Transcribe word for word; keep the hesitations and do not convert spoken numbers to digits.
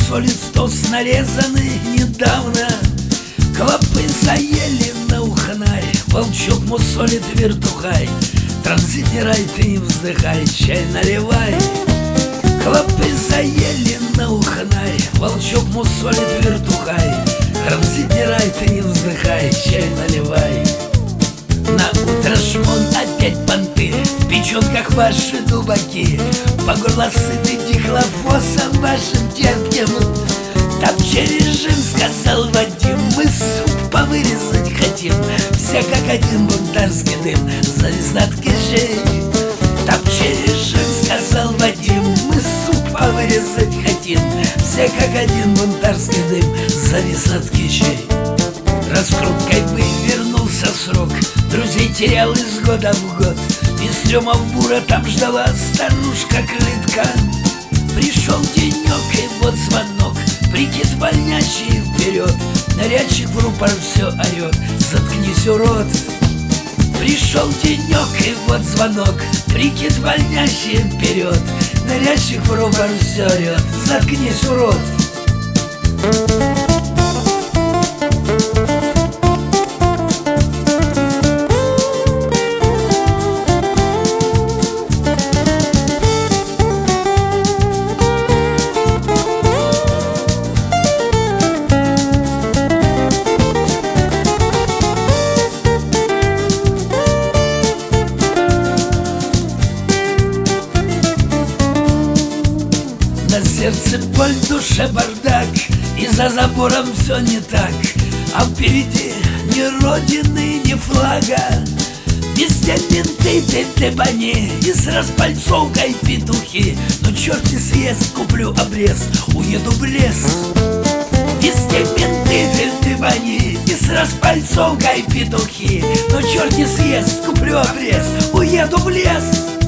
мусолит тост нарезанный недавно. Клопы заели на уханай, волчок мусолит вертухай. Транзит не рай, ты не вздыхай, чай наливай. Клопы заели на уханай, волчок мусолит вертухай. Транзит не рай, ты не вздыхай, чай наливай. На утро шмон опять понты, в печенках ваши дубаки. По горло сыты дихлофосом вашим терпким. Топче режим, сказал Вадим, мы суп повырезать хотим. Все как один бунтарский дым завис над кишей. Топче режим, сказал Вадим, мы суп повырезать хотим. Все как один бунтарский дым завис над кишей. Раскруткой бы вернулся срок, друзей терял из года в год. Из трёма в бура там ждала старушка-крытка. Пришел денек и вот звонок, прикид больнячий вперед. Нарядчик в рупор все орет, заткнись, урод. Пришел денек и вот звонок, прикид больнячий вперед. Нарядчик в рупор все орет, заткнись, урод. На сердце боль, в душе бардак, и за забором все не так. А впереди ни родины, ни флага. Везде менты, ты-ты-бани, и с распальцовкой петухи. Ну черт не съест, куплю обрез, уеду в лес. Везде менты, ты-ты-бани, и с распальцовкой петухи. Ну черт не съест, куплю обрез, уеду в лес.